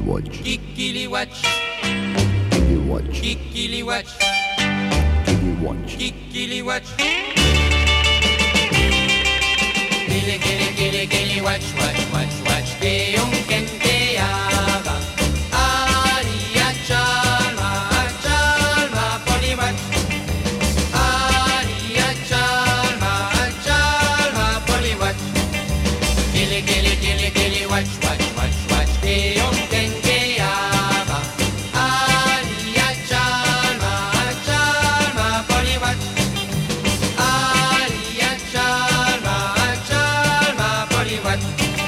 watch. Kikili watch. Kili watch. Kikili watch. Kili watch. Kikili watch. Kili watch, watch, watch, watch. Que un gente aba. Aria chalma, poli watch. Aria chalma, poli watch. Kili watch, watch, watch, watch. Que un gente aba. Aria chalma, poli watch. Aria chalma, poli watch.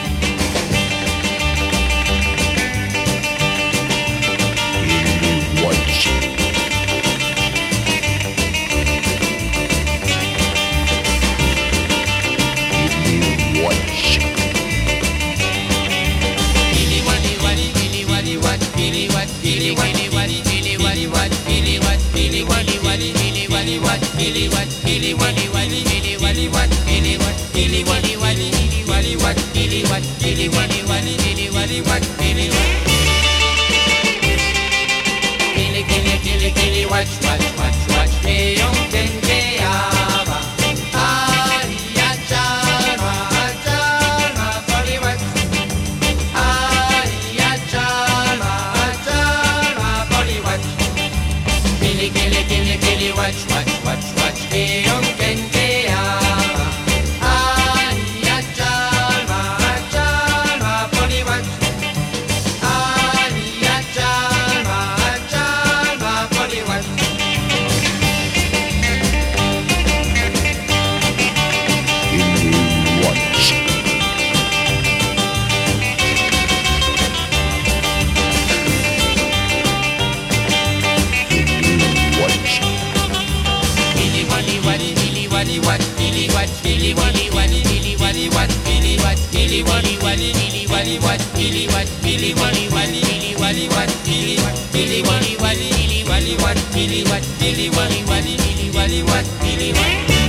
Kili watch. Kili watch. Kili wali wali, kili wali watch, kili watch, kili wali wali, kili wali watch, kili watch, kili wali wali, kili wali watch, kili watch, kili wali wali, kili wali watch, kili watch, kili wali wali, kili wali watch, kili watch, kili wali wali, kili wali watch, kili watch. Kili watch, watch, watch, watch, que un gente aba. Aria chalma, poli watch. Aria chalma, poli watch. Kili watch, watch, watch, watch, que un gente aba. Aria chalma, poli watch. Aria chalma, poli watch. Kili watch. Kili watch. Kili wali wali, kili wali watch, kili watch, kili wali wali, kili wali watch, kili watch, kili wali wali, kili wali watch, kili watch, kili wali wali, kili wali watch, kili watch, kili wali wali, kili wali watch, kili watch, kili wali wali, kili wali watch, kili watch.